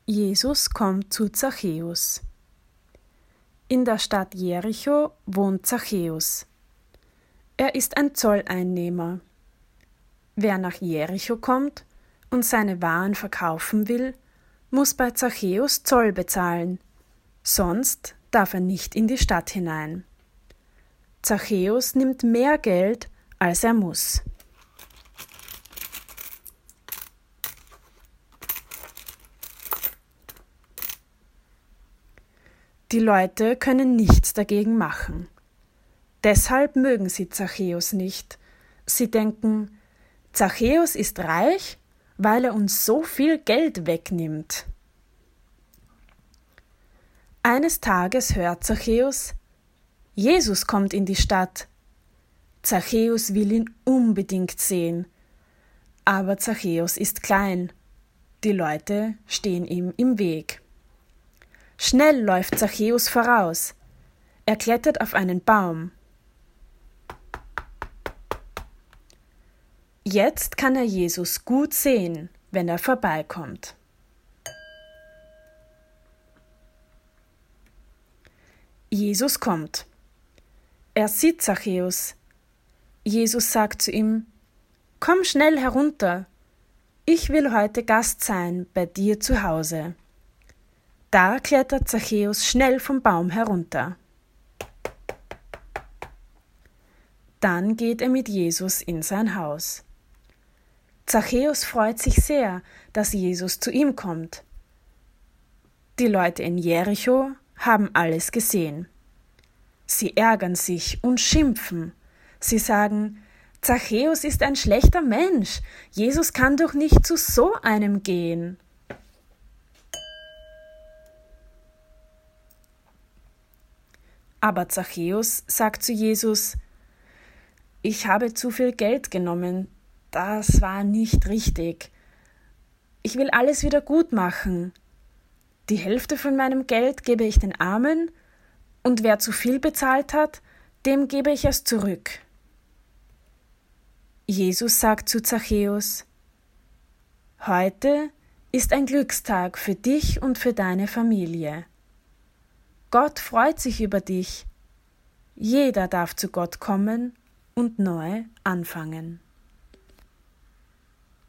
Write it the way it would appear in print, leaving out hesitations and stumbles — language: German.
Jesus kommt zu Zachäus. In der Stadt Jericho wohnt Zachäus. Er ist ein Zolleinnehmer. Wer nach Jericho kommt und seine Waren verkaufen will, muss bei Zachäus Zoll bezahlen, sonst darf er nicht in die Stadt hinein. Zachäus nimmt mehr Geld, als er muss. Die Leute können nichts dagegen machen. Deshalb mögen sie Zachäus nicht. Sie denken, Zachäus ist reich, weil er uns so viel Geld wegnimmt. Eines Tages hört Zachäus, Jesus kommt in die Stadt. Zachäus will ihn unbedingt sehen. Aber Zachäus ist klein. Die Leute stehen ihm im Weg. Schnell läuft Zachäus voraus. Er klettert auf einen Baum. Jetzt kann er Jesus gut sehen, wenn er vorbeikommt. Jesus kommt. Er sieht Zachäus. Jesus sagt zu ihm, »Komm schnell herunter. Ich will heute Gast sein bei dir zu Hause.« Da klettert Zachäus schnell vom Baum herunter. Dann geht er mit Jesus in sein Haus. Zachäus freut sich sehr, dass Jesus zu ihm kommt. Die Leute in Jericho haben alles gesehen. Sie ärgern sich und schimpfen. Sie sagen, Zachäus ist ein schlechter Mensch. Jesus kann doch nicht zu so einem gehen. Aber Zachäus sagt zu Jesus, ich habe zu viel Geld genommen, das war nicht richtig. Ich will alles wieder gut machen. Die Hälfte von meinem Geld gebe ich den Armen und wer zu viel bezahlt hat, dem gebe ich es zurück. Jesus sagt zu Zachäus, heute ist ein Glückstag für dich und für deine Familie. Gott freut sich über dich. Jeder darf zu Gott kommen und neu anfangen.